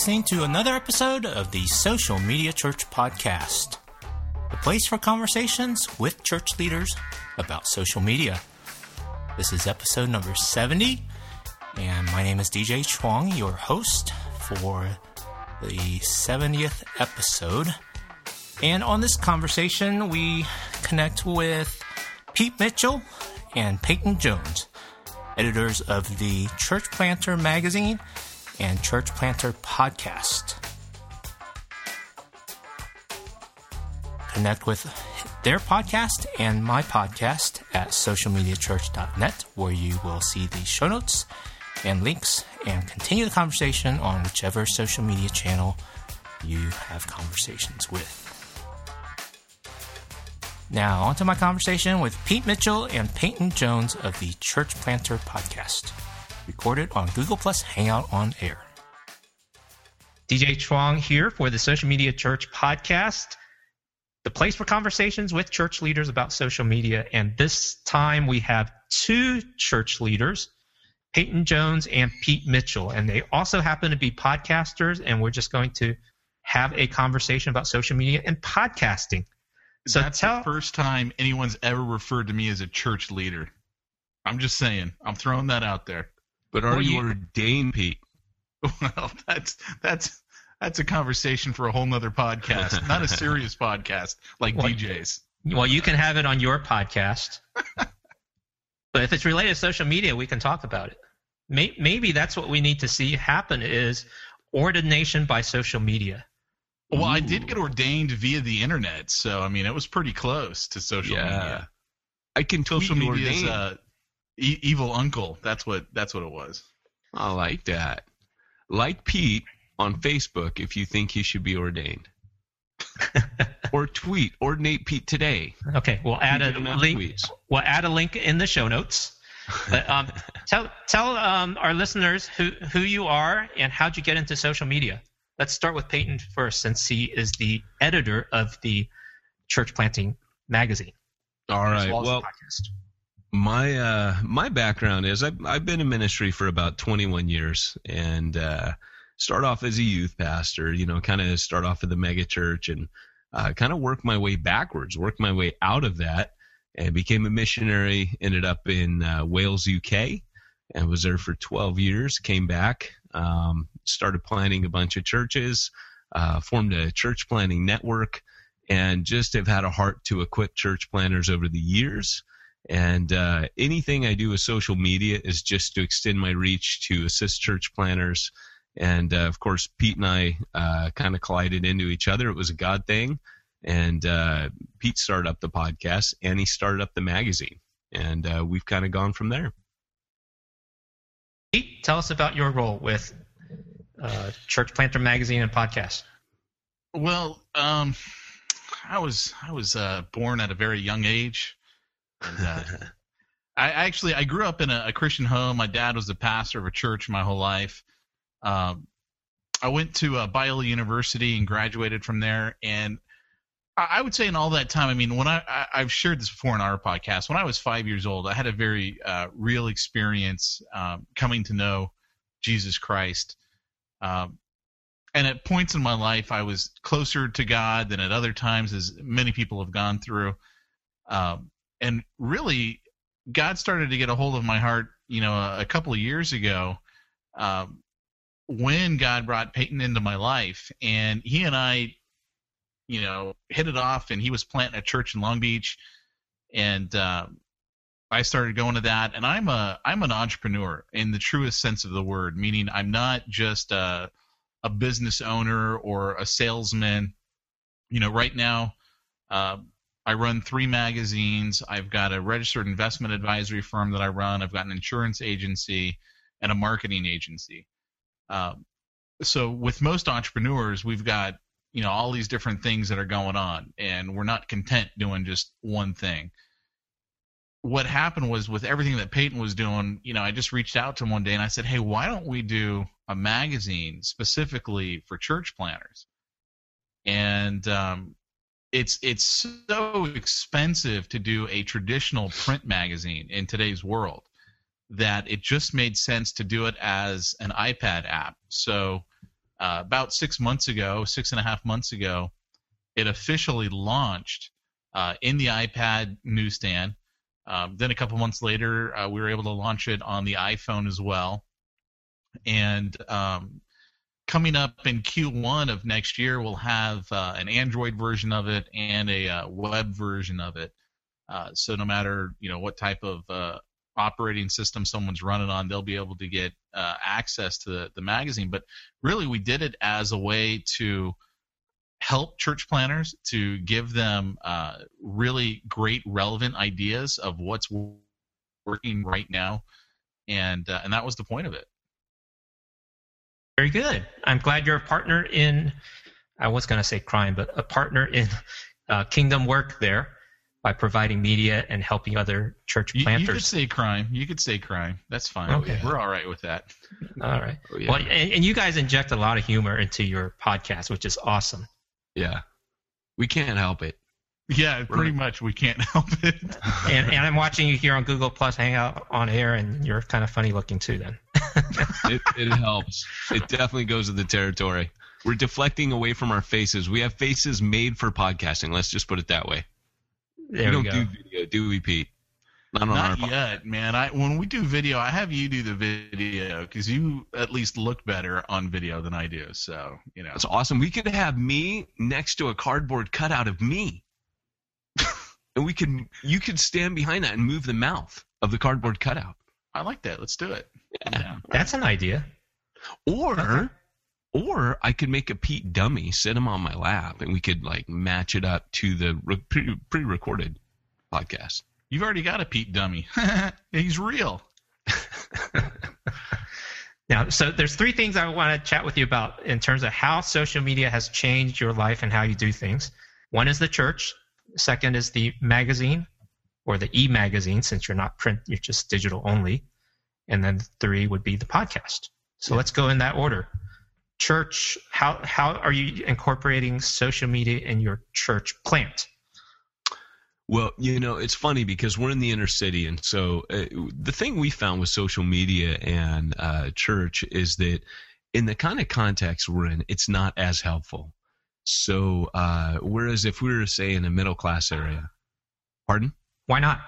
listening to another episode of the Social Media Church Podcast, the place for conversations with church leaders about social media. This is episode number 70, and my name is DJ Chuang, your host for the 70th episode. And on this conversation, we connect with Pete Mitchell and Peyton Jones, editors of the Church Planter magazine and Church Planter podcast. Connect with their podcast and my podcast at socialmediachurch.net, where you will see the show notes and links and continue the conversation on whichever social media channel you have conversations with. Now, on to my conversation with Pete Mitchell and Peyton Jones of the Church Planter podcast, recorded on Google Plus Hangout on Air. DJ Chuang here for the Social Media Church podcast, the place for conversations with church leaders about social media. And this time we have two church leaders, Peyton Jones and Pete Mitchell. And they also happen to be podcasters, and we're just going to have a conversation about social media and podcasting. So that's the first time anyone's ever referred to me as a church leader. I'm just saying. I'm throwing that out there. But are you ordained, Pete? Well, that's a conversation for a whole nother podcast, not a serious podcast like DJs. Well, you can have it on your podcast. But if it's related to social media, we can talk about it. Maybe that's what we need to see happen is ordination by social media. Well, I did get ordained via the internet, so I mean it was pretty close to social media. I can tweet social media's ordained. Evil uncle. That's what it was. I like that. Like Pete on Facebook if you think he should be ordained. Or tweet ordinate Pete today. Okay, we'll add a link. Tweets. We'll add a link in the show notes. But, tell our listeners who you are and how'd you get into social media. Let's start with Peyton first, since he is the editor of the Church Planting magazine. All right. Well, my background is I've been in ministry for about 21 years, and start off as a youth pastor. Kind of start off at the mega church and kind of work my way backwards, work my way out of that, and became a missionary. Ended up in Wales, UK, and was there for 12 years. Came back. Started planting a bunch of churches, formed a church planting network, and just have had a heart to equip church planners over the years. And anything I do with social media is just to extend my reach to assist church planners. And, of course, Pete and I kind of collided into each other. It was a God thing. And Pete started up the podcast, and he started up the magazine. And we've kind of gone from there. Pete, tell us about your role with Church Planter magazine and podcast. Well, I was born at a very young age, and I grew up in a Christian home. My dad was the pastor of a church my whole life. I went to Biola University and graduated from there, and I would say in all that time, I mean, when I've shared this before in our podcast, when I was 5 years old, I had a very real experience coming to know Jesus Christ. And at points in my life, I was closer to God than at other times, as many people have gone through. And really, God started to get a hold of my heart, a couple of years ago when God brought Peyton into my life. And he and I hit it off, and he was planting a church in Long Beach, and I started going to that. And I'm an entrepreneur in the truest sense of the word, meaning I'm not just a business owner or a salesman. Right now, I run 3 magazines. I've got a registered investment advisory firm that I run. I've got an insurance agency and a marketing agency. So with most entrepreneurs, we've got all these different things that are going on, and we're not content doing just one thing. What happened was, with everything that Peyton was doing, I just reached out to him one day and I said, hey, why don't we do a magazine specifically for church planners? And it's so expensive to do a traditional print magazine in today's world that it just made sense to do it as an iPad app. So about 6.5 months ago, it officially launched in the iPad newsstand. Then a couple months later, we were able to launch it on the iPhone as well. And coming up in Q1 of next year, we'll have an Android version of it and a web version of it. So no matter what type of operating system someone's running on, they'll be able to get access to the magazine. But really, we did it as a way to help church planners, to give them really great, relevant ideas of what's working right now, and that was the point of it. Very good. I'm glad you're a partner in, I was going to say crime, but a partner in kingdom work there by providing media and helping other church planters. You could say crime. You could say crime. That's fine. Okay. We're all right with that. All right. Oh, yeah. Well, and you guys inject a lot of humor into your podcast, which is awesome. Yeah. We can't help it. Yeah, pretty much. We can't help it. and I'm watching you here on Google Plus Hangout on air, and you're kind of funny looking too then. It helps. It definitely goes with the territory. We're deflecting away from our faces. We have faces made for podcasting. Let's just put it that way. There we we don't go. do video, do we, Pete? Not yet, man. When we do video, I have you do the video because you at least look better on video than I do. So, That's awesome. We could have me next to a cardboard cutout of me. And you could stand behind that and move the mouth of the cardboard cutout. I like that. Let's do it. Yeah. That's an idea. Or I could make a Pete dummy, sit him on my lap, and we could match it up to the pre-recorded podcast. You've already got a Pete dummy. He's real. Now, so there's 3 things I want to chat with you about in terms of how social media has changed your life and how you do things. One is the church. Second is the magazine, or the e-magazine, since you're not print, you're just digital only. And then 3 would be the podcast. So let's go in that order. Church, how are you incorporating social media in your church plant? Well, it's funny because we're in the inner city, and so the thing we found with social media and church is that in the kind of context we're in, it's not as helpful. So whereas if we were, say, in a middle-class area. Pardon? Why not?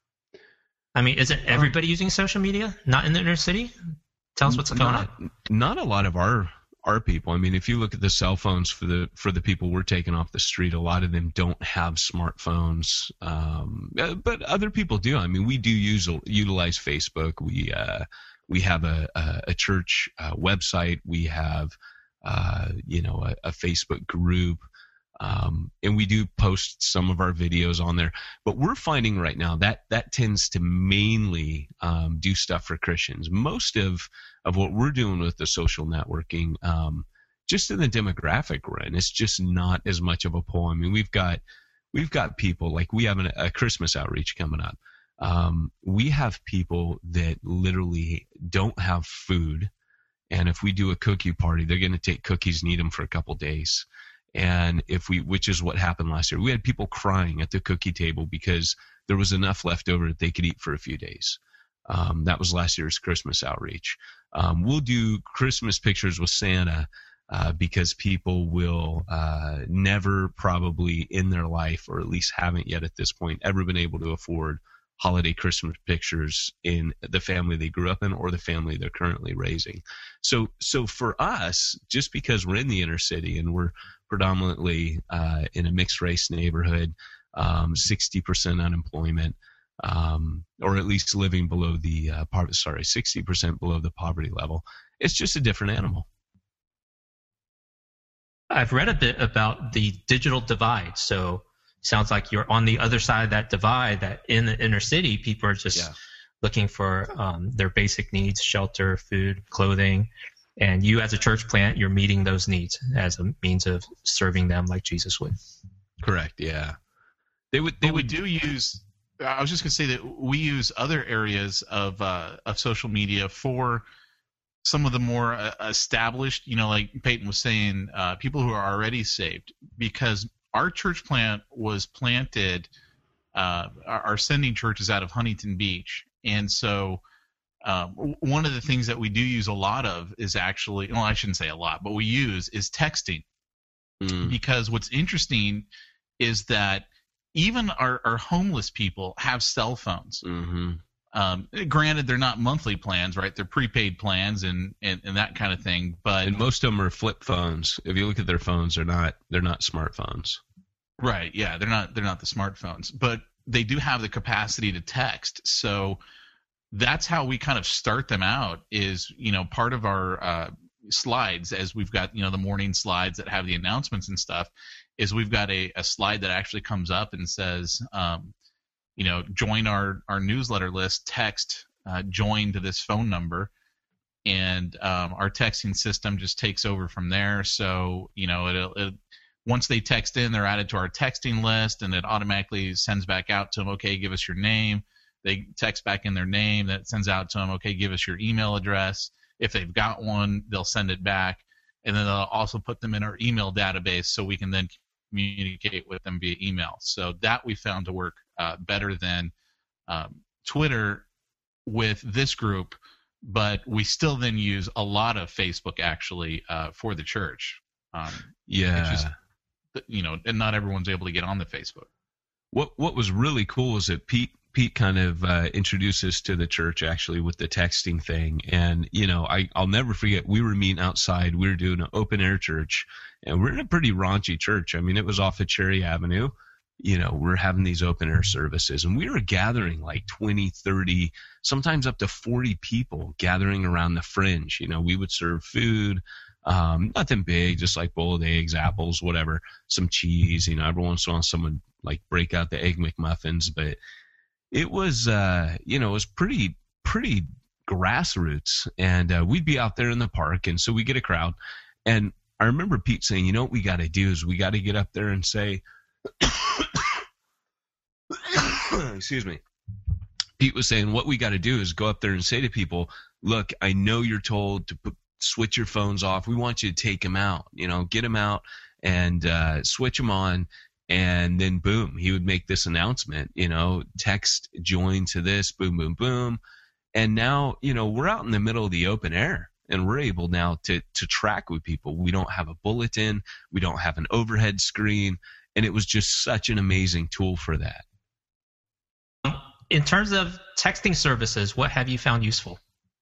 I mean, isn't everybody using social media? Not in the inner city? Tell us what's going on. Not a lot of our people. I mean, if you look at the cell phones for the people we're taking off the street, a lot of them don't have smartphones, but other people do. I mean, we do utilize Facebook. We have a church website. We have a Facebook group, and we do post some of our videos on there. But we're finding right now that tends to mainly do stuff for Christians. Most of what we're doing with the social networking, just in the demographic we're in, it's just not as much of a pull. I mean, we've got people, like we have a Christmas outreach coming up. We have people that literally don't have food, and if we do a cookie party, they're going to take cookies and eat them for a couple days. And which is what happened last year, we had people crying at the cookie table because there was enough left over that they could eat for a few days. That was last year's Christmas outreach. We'll do Christmas pictures with Santa because people will never probably in their life, or at least haven't yet at this point, ever been able to afford holiday Christmas pictures in the family they grew up in or the family they're currently raising. So for us, just because we're in the inner city and we're predominantly in a mixed race neighborhood, 60% unemployment, or at least living below the 60% below the poverty level, it's just a different animal. I've read a bit about the digital divide. So sounds like you're on the other side of that divide, that in the inner city, people are just looking for their basic needs, shelter, food, clothing. And you as a church plant, you're meeting those needs as a means of serving them like Jesus would. Correct, yeah. I was just going to say that we use other areas of social media for some of the more established, like Peyton was saying, people who are already saved, because our church plant was planted, our sending church is out of Huntington Beach. And so one of the things that we do use a lot of is actually, well, I shouldn't say a lot, but we use is texting. Because what's interesting is that even our homeless people have cell phones. Granted, they're not monthly plans, right? They're prepaid plans and that kind of thing. But most of them are flip phones. If you look at their phones, they're not smartphones. Right? Yeah, they're not the smartphones, but they do have the capacity to text. So that's how we kind of start them out. Is part of our slides, as we've got the morning slides that have the announcements and stuff, is we've got a slide that actually comes up and says, join our newsletter list, text join to this phone number, and our texting system just takes over from there. So it'll once they text in, they're added to our texting list, and it automatically sends back out to them, okay, give us your name. They text back in their name, that sends out to them, okay, give us your email address. If they've got one, they'll send it back, and then they'll also put them in our email database so we can then communicate with them via email. So that we found to work better than Twitter with this group, but we still then use a lot of Facebook actually for the church. And not everyone's able to get on the Facebook. What was really cool is that Pete kind of introduced us to the church actually with the texting thing. And, I'll never forget, we were meeting outside. We were doing an open air church, and we're in a pretty raunchy church. I mean, it was off of Cherry Avenue. We're having these open air services, and we were gathering like 20, 30, sometimes up to 40 people gathering around the fringe. We would serve food, nothing big, just like boiled eggs, apples, whatever, some cheese. Every once in a while someone like break out the Egg McMuffins, but it was, it was pretty grassroots, and we'd be out there in the park, and so we get a crowd. And I remember Pete saying, what we got to do is we got to get up there and say, excuse me. Pete was saying, what we got to do is go up there and say to people, look, I know you're told to switch your phones off. We want you to take them out, get them out and switch them on. And then, boom, he would make this announcement, text join to this, boom, boom, boom. And now, we're out in the middle of the open air, and we're able now to track with people. We don't have a bulletin. We don't have an overhead screen. And it was just such an amazing tool for that. In terms of texting services, what have you found useful?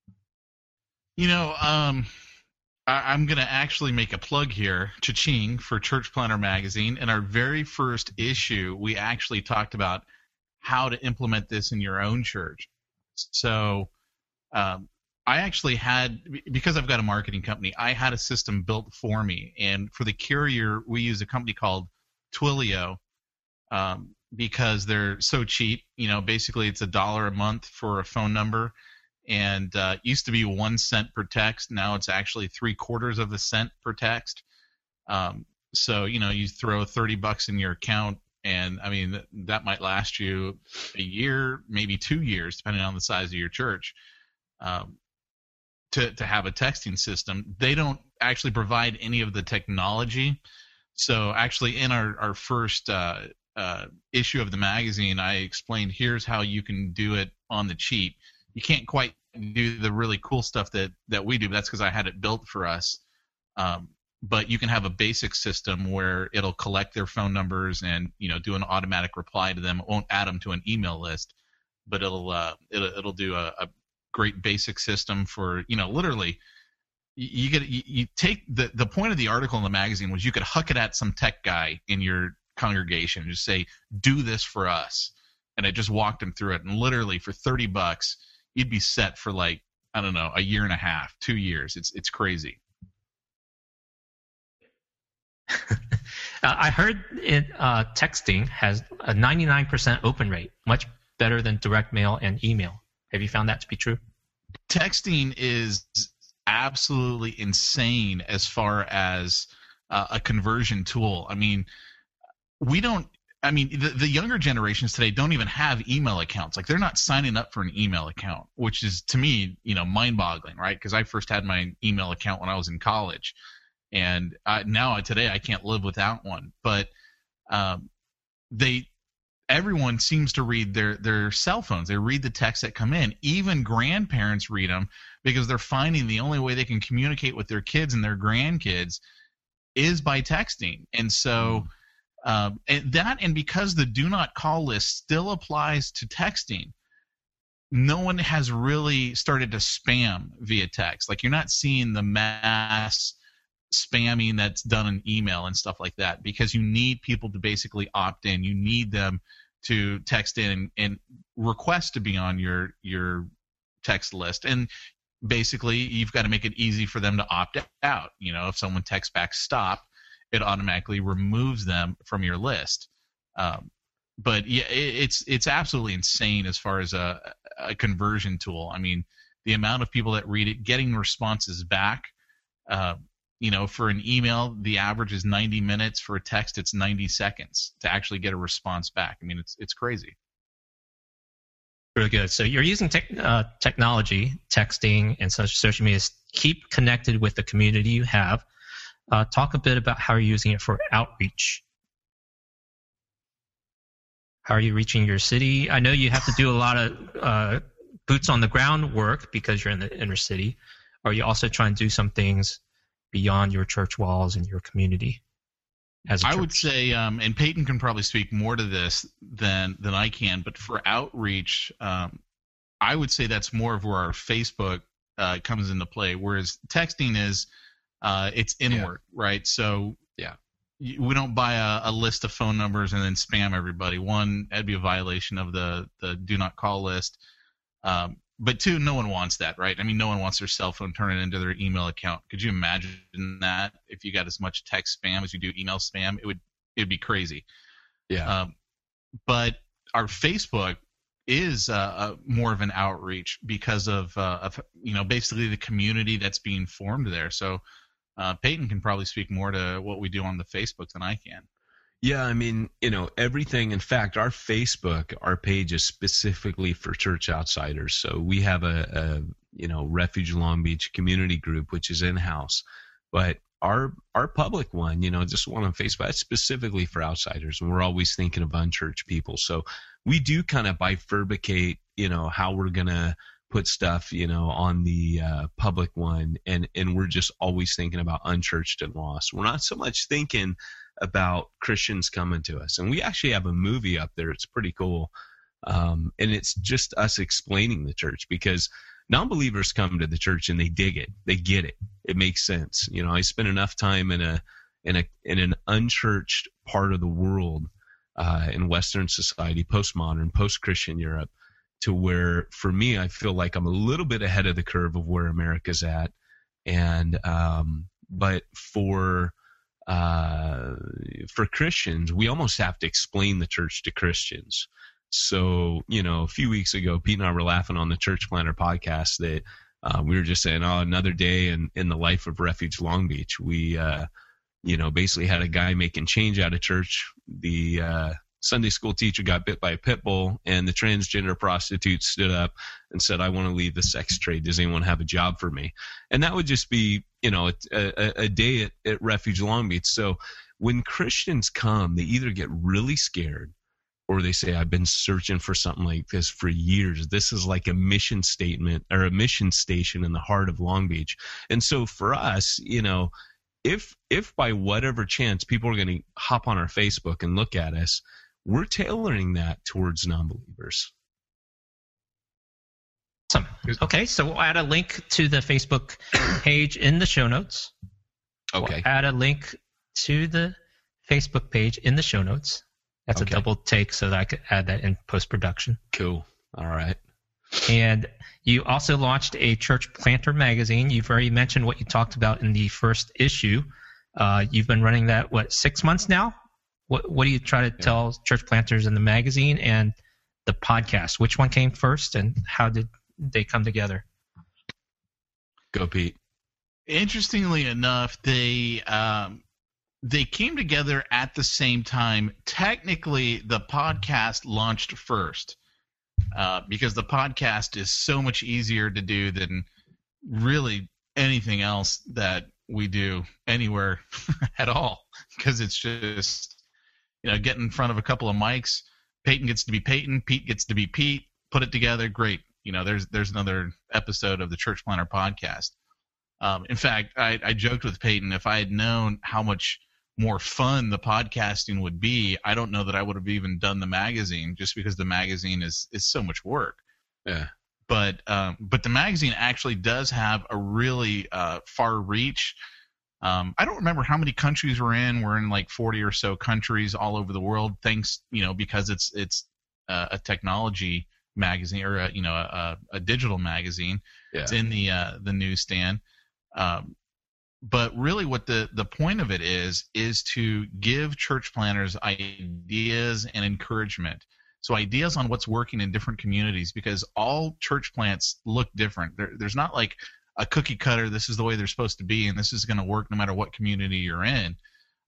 I'm going to actually make a plug here, cha-ching, for Church Planter Magazine. In our very first issue, we actually talked about how to implement this in your own church. So I actually had, because I've got a marketing company, I had a system built for me. And for the carrier, we use a company called Twilio because they're so cheap. Basically it's $1 a month for a phone number. And used to be 1 cent per text. Now it's actually 3/4 of a cent per text. So you throw $30 in your account, and I mean that might last you a year, maybe 2 years, depending on the size of your church. To have a texting system, they don't actually provide any of the technology. So actually, in our first issue of the magazine, I explained here's how you can do it on the cheap. You can't quite do the really cool stuff that we do, but that's because I had it built for us. But you can have a basic system where it'll collect their phone numbers and do an automatic reply to them. It won't add them to an email list, but it'll do a great basic system for literally. You take the point of the article in the magazine was you could huck it at some tech guy in your congregation and just say, do this for us, and I just walked him through it, and literally for $30 you'd be set for like, I don't know, a year and a half, 2 years. It's crazy. I heard texting has a 99% open rate, much better than direct mail and email. Have you found that to be true? Texting is absolutely insane as far as a conversion tool. I mean, the younger generations today don't even have email accounts. Like, they're not signing up for an email account, which is, to me, mind-boggling, right? Because I first had my email account when I was in college, and today I can't live without one. But everyone seems to read their cell phones. They read the texts that come in. Even grandparents read them because they're finding the only way they can communicate with their kids and their grandkids is by texting. And so and because the do not call list still applies to texting, no one has really started to spam via text. Like, you're not seeing the mass spamming that's done in email and stuff like that, because you need people to basically opt in. You need them to text in and request to be on your text list. And basically, you've got to make it easy for them to opt out. You know, if someone texts back stop, it automatically removes them from your list. But yeah, it's absolutely insane as far as a conversion tool. I mean, the amount of people that read it, getting responses back. You know, for an email, the average is 90 minutes. For a text, it's 90 seconds to actually get a response back. I mean, it's crazy. Really good. So you're using technology, texting, and social media to keep connected with the community you have. Talk a bit about how you're using it for outreach. How are you reaching your city? I know you have to do a lot of boots on the ground work because you're in the inner city. Are you also trying to do some things beyond your church walls and your community as a church? I would say, and Peyton can probably speak more to this than I can, but for outreach, I would say that's more of where our Facebook comes into play, whereas texting is it's inward, right? So we don't buy a list of phone numbers and then spam everybody. One, that'd be a violation of the do not call list. But two, no one wants that, right? I mean, no one wants their cell phone turning into their email account. Could you imagine that if you got as much text spam as you do email spam? It'd be crazy. Yeah. But our Facebook is more of an outreach because of basically the community that's being formed there. So Peyton can probably speak more to what we do on the Facebook than I can. Yeah, I mean, everything. In fact, our page is specifically for church outsiders. So we have a Refuge Long Beach community group, which is in-house. But our public one, just one on Facebook, it's specifically for outsiders. And we're always thinking of unchurched people. So we do kind of bifurcate, how we're going to put stuff, on the public one. And we're just always thinking about unchurched and lost. We're not so much thinking about Christians coming to us. And we actually have a movie up there. It's pretty cool. And it's just us explaining the church, because non-believers come to the church and they dig it. They get it. It makes sense. I spent enough time in an unchurched part of the world, in Western society, postmodern, post-Christian Europe, to where, for me, I feel like I'm a little bit ahead of the curve of where America's at. And, but for Christians, we almost have to explain the church to Christians. So, a few weeks ago, Pete and I were laughing on the Church Planter podcast that we were just saying, another day in the life of Refuge Long Beach. We, basically had a guy making change out of church. The Sunday school teacher got bit by a pit bull, and the transgender prostitute stood up and said, "I want to leave the sex trade. Does anyone have a job for me?" And that would just be, a day at Refuge Long Beach. So when Christians come, they either get really scared or they say, "I've been searching for something like this for years. This is like a mission statement or a mission station in the heart of Long Beach." And so for us, if by whatever chance people are going to hop on our Facebook and look at us, we're tailoring that towards non-believers. Awesome. Okay, so we'll add a link to the Facebook page in the show notes. Okay. We'll add a link to the Facebook page in the show notes. That's okay. A double take so that I could add that in post-production. Cool. All right. And you also launched a Church Planter magazine. You've already mentioned what you talked about in the first issue. You've been running that, 6 months now? What do you try to tell church planters in the magazine and the podcast? Which one came first, and how did they come together? Go, Pete. Interestingly enough, they came together at the same time. Technically, the podcast launched first because the podcast is so much easier to do than really anything else that we do anywhere at all, because it's just get in front of a couple of mics, Peyton gets to be Peyton, Pete gets to be Pete. Put it together, great. There's another episode of the Church Planter podcast. In fact, I joked with Peyton, if I had known how much more fun the podcasting would be, I don't know that I would have even done the magazine, just because the magazine is so much work. Yeah. But the magazine actually does have a really far reach. I don't remember how many countries we're in. We're in like 40 or so countries all over the world. Thanks, because it's a technology magazine, or a digital magazine. Yeah. It's in the newsstand. But really what the point of it is to give church planners ideas and encouragement. So ideas on what's working in different communities, because all church plants look different. There's not like a cookie cutter, this is the way they're supposed to be, and this is going to work no matter what community you're in.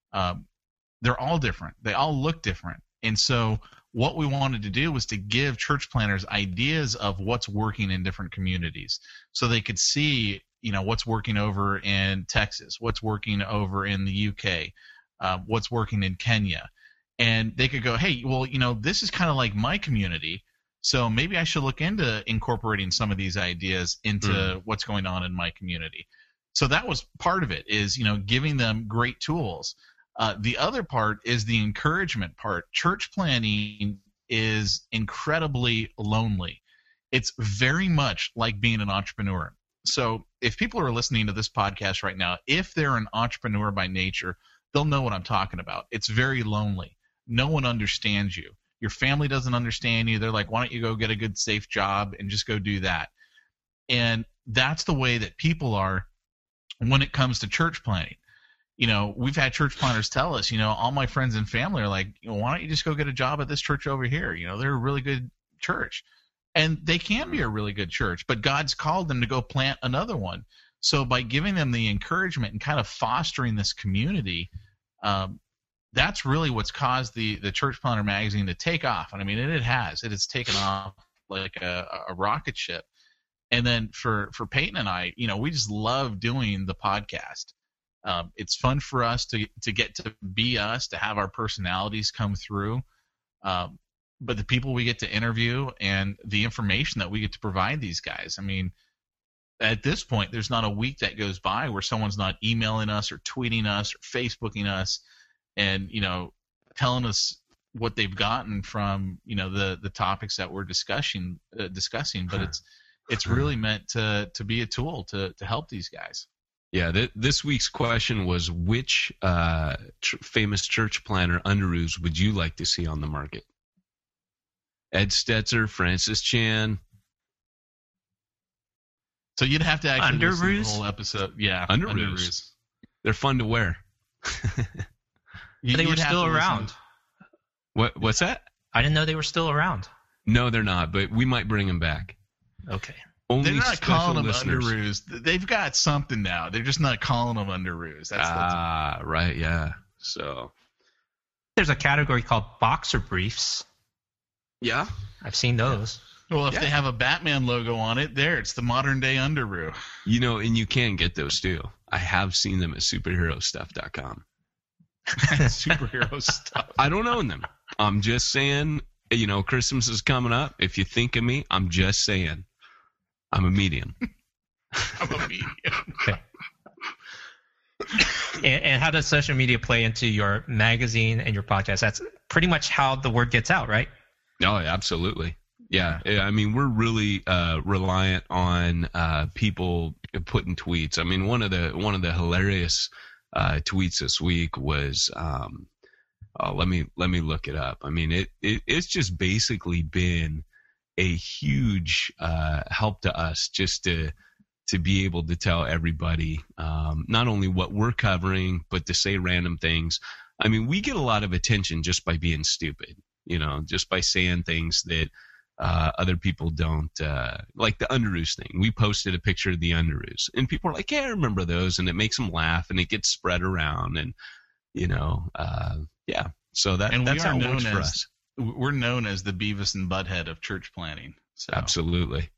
They're all different. They all look different. And so what we wanted to do was to give church planners ideas of what's working in different communities, so they could see what's working over in Texas, what's working over in the UK, what's working in Kenya. And they could go, hey, well, this is kind of like my community, so maybe I should look into incorporating some of these ideas into what's going on in my community. So that was part of it, is, giving them great tools. The other part is the encouragement part. Church planning is incredibly lonely. It's very much like being an entrepreneur. So if people are listening to this podcast right now, if they're an entrepreneur by nature, they'll know what I'm talking about. It's very lonely. No one understands you. Your family doesn't understand you. They're like, why don't you go get a good, safe job and just go do that? And that's the way that people are when it comes to church planning. We've had church planners tell us, all my friends and family are like, why don't you just go get a job at this church over here? They're a really good church. And they can be a really good church, but God's called them to go plant another one. So by giving them the encouragement and kind of fostering this community, that's really what's caused the Church Planter magazine to take off. And I mean, it has taken off like a rocket ship. And then for Peyton and I, we just love doing the podcast. It's fun for us to get to be us, to have our personalities come through. But the people we get to interview and the information that we get to provide these guys, I mean, at this point, there's not a week that goes by where someone's not emailing us or tweeting us or Facebooking us and, telling us what they've gotten from, the topics that we're discussing. But it's really meant to be a tool to help these guys. Yeah, this week's question was, which famous church planter underoos would you like to see on the market? Ed Stetzer, Francis Chan. So you'd have to actually listen to the Underoos? whole episode. Yeah, Underoos. They're fun to wear. They were still around. What's that? I didn't know they were still around. No, they're not, but we might bring them back. Okay. Only They're not special calling them listeners. underoos. They've got something now. They're just not calling them underoos. That's Right, yeah. So, There's a category called boxer briefs. yeah. I've seen those. well, if Yeah. they have a Batman logo on it, it's the modern day underoo. And you can get those too. I have seen them at superherostuff.com. Superhero stuff. I don't own them. I'm just saying, Christmas is coming up. If you think of me, I'm just saying. I'm a medium. I'm a medium. Okay. And how does social media play into your magazine and your podcast? That's pretty much how the word gets out, right? Oh, absolutely. Yeah. I mean, we're really reliant on people putting tweets. I mean, one of the hilarious tweets this week was let me look it up. I mean, it's just basically been a huge help to us just to be able to tell everybody not only what we're covering, but to say random things. I mean, we get a lot of attention just by being stupid, just by saying things that other people don't, like the underoos thing. We posted a picture of the underoos, and people are like, yeah, I remember those, and it makes them laugh, and it gets spread around, and, yeah. So that's how it works for us. We're known as the Beavis and Butthead of church planning. So. Absolutely.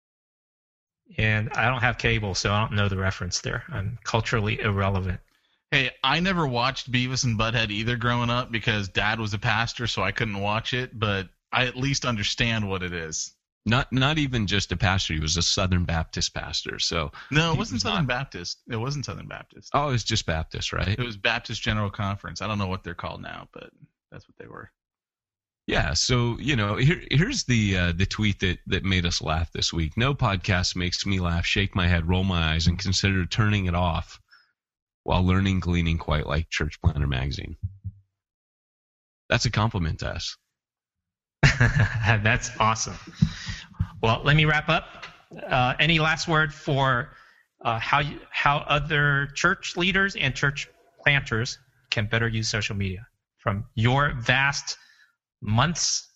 And I don't have cable, so I don't know the reference there. I'm culturally irrelevant. Hey, I never watched Beavis and Butthead either growing up because Dad was a pastor, so I couldn't watch it, but I at least understand what it is. Not even just a pastor. He was a Southern Baptist pastor. So no, it wasn't Southern Baptist. It wasn't Southern Baptist. Oh, it was just Baptist, right? It was Baptist General Conference. I don't know what they're called now, but that's what they were. Yeah, so, here's the tweet that made us laugh this week. No podcast makes me laugh, shake my head, roll my eyes, and consider turning it off while learning, gleaning quite like Church Planter Magazine. That's a compliment to us. That's awesome. Well, let me wrap up. Any last word for how other church leaders and church planters can better use social media from your vast months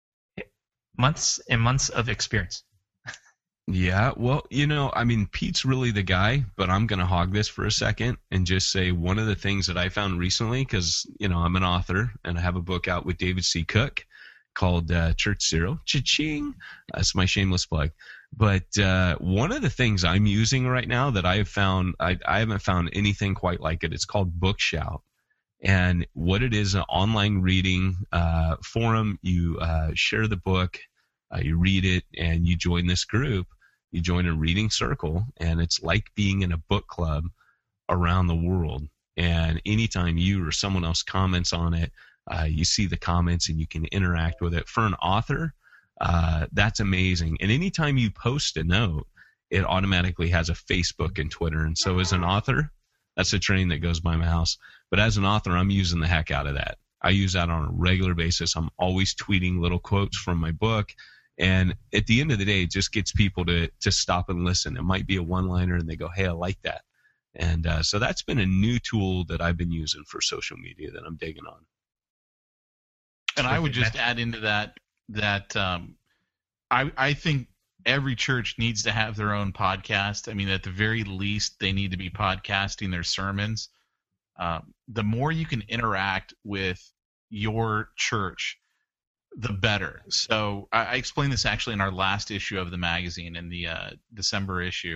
and months of experience? Yeah, well, Pete's really the guy, but I'm going to hog this for a second and just say one of the things that I found recently, because, I'm an author and I have a book out with David C. Cook called Church Zero. Cha-ching! That's my shameless plug. But one of the things I'm using right now that I have found, I haven't found anything quite like it. It's called Bookshout. And what it is, an online reading forum. You share the book, you read it, and you join this group. You join a reading circle, and it's like being in a book club around the world. And anytime you or someone else comments on it, you see the comments and you can interact with it. For an author, that's amazing. And anytime you post a note, it automatically has a Facebook and Twitter. And so as an author, that's a train that goes by my house. But as an author, I'm using the heck out of that. I use that on a regular basis. I'm always tweeting little quotes from my book. And at the end of the day, it just gets people to stop and listen. It might be a one-liner and they go, hey, I like that. And so that's been a new tool that I've been using for social media that I'm digging on. And I would just add into that I think every church needs to have their own podcast. I mean, at the very least, they need to be podcasting their sermons. The more you can interact with your church, the better. So I explained this actually in our last issue of the magazine, in the December issue.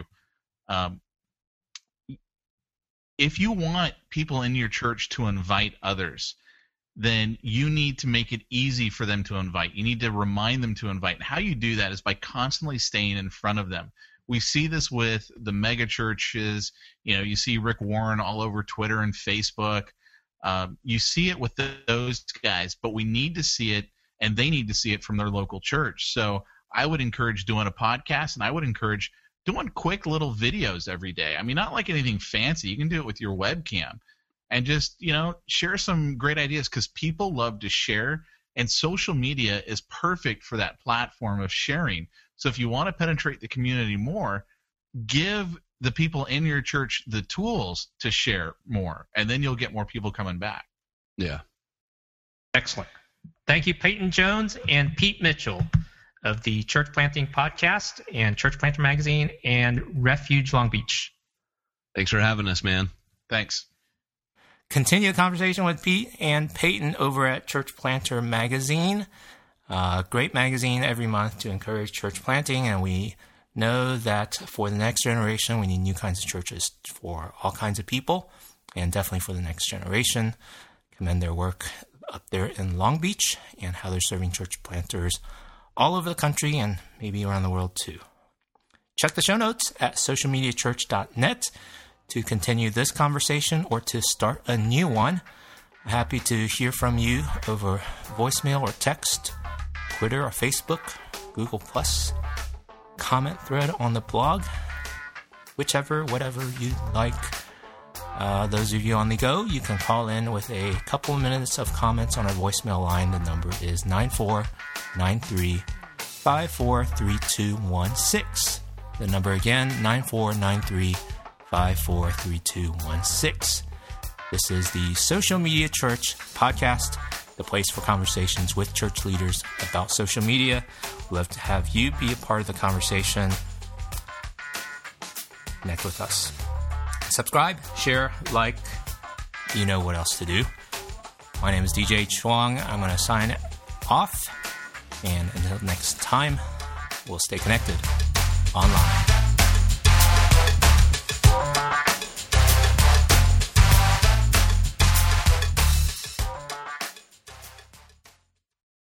If you want people in your church to invite others, then you need to make it easy for them to invite. You need to remind them to invite. And how you do that is by constantly staying in front of them. We see this with the mega churches. You see Rick Warren all over Twitter and Facebook. You see it with those guys, but we need to see it, and they need to see it from their local church. So I would encourage doing a podcast, and I would encourage doing quick little videos every day. I mean, not like anything fancy. You can do it with your webcam. And just, share some great ideas, because people love to share, and social media is perfect for that platform of sharing. So if you want to penetrate the community more, give the people in your church the tools to share more, and then you'll get more people coming back. Yeah. Excellent. Thank you, Peyton Jones and Pete Mitchell of the Church Planting Podcast and Church Planter Magazine and Refuge Long Beach. Thanks for having us, man. Thanks. Continue the conversation with Pete and Peyton over at Church Planter Magazine. Great magazine every month to encourage church planting, and we know that for the next generation, we need new kinds of churches for all kinds of people, and definitely for the next generation. Commend their work up there in Long Beach and how they're serving church planters all over the country and maybe around the world too. Check the show notes at socialmediachurch.net to continue this conversation or to start a new one. I'm happy to hear from you over voicemail or text, Twitter or Facebook, Google+, comment thread on the blog, whatever you like. Those of you on the go, you can call in with a couple of minutes of comments on our voicemail line. The number is 9493-543216. The number again, 9493-543216. This is the Social Media Church podcast, the place for conversations with church leaders about social media. We'd love to have you be a part of the conversation. Connect with us. Subscribe, share, like, you know what else to do. My name is DJ Chuang. I'm going to sign off. And until next time, we'll stay connected online.